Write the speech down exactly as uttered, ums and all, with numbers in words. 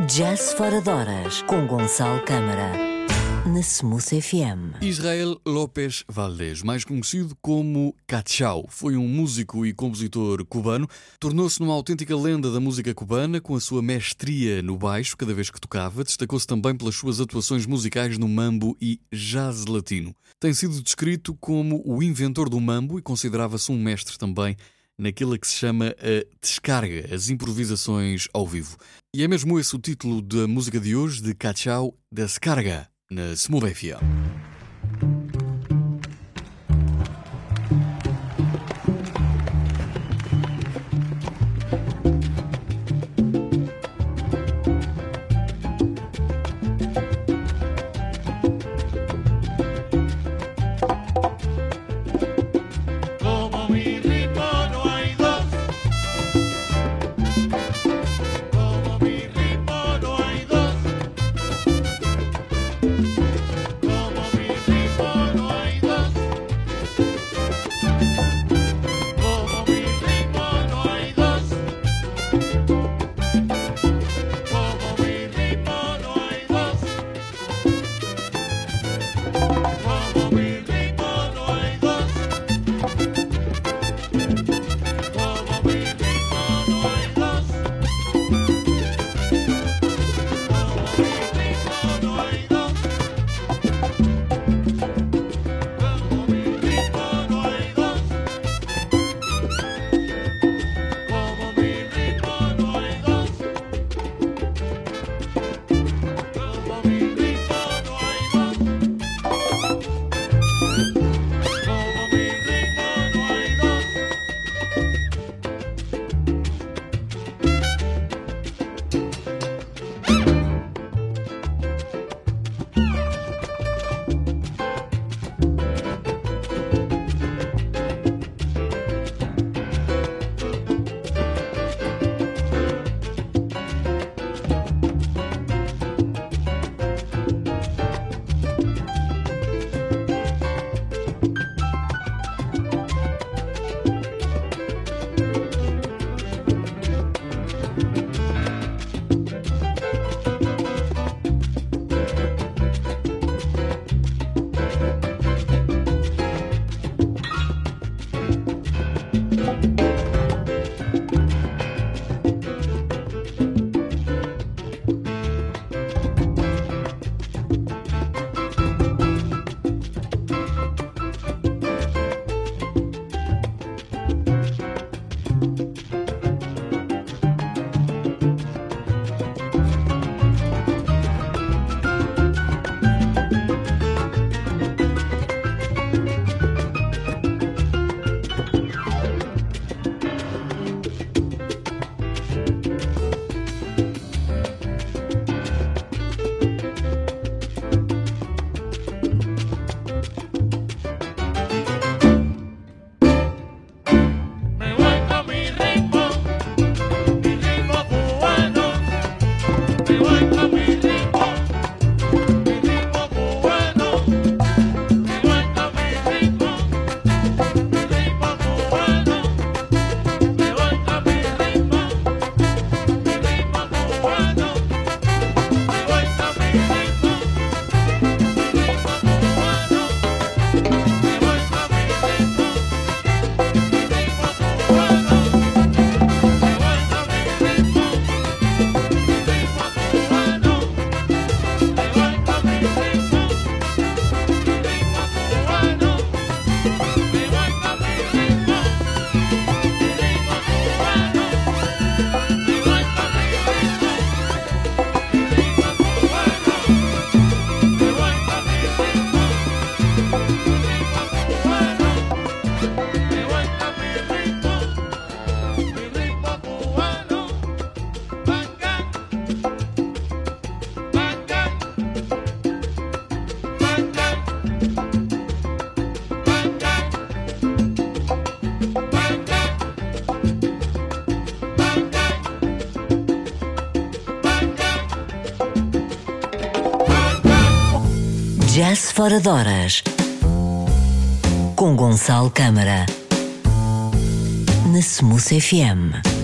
Jazz Fora de Horas, com Gonçalo Câmara, na Smooth F M. Israel López Valdés, mais conhecido como Cachao, foi um músico e compositor cubano. Tornou-se numa autêntica lenda da música cubana, com a sua mestria no baixo cada vez que tocava. Destacou-se também pelas suas atuações musicais no mambo e jazz latino. Tem sido descrito como o inventor do mambo e considerava-se um mestre também naquilo que se chama a descarga, as improvisações ao vivo. E é mesmo esse o título da música de hoje, de Cachao, Descarga, na Smooth F M. Jazz Fora de Horas, com Gonçalo Câmara, na Smooth F M.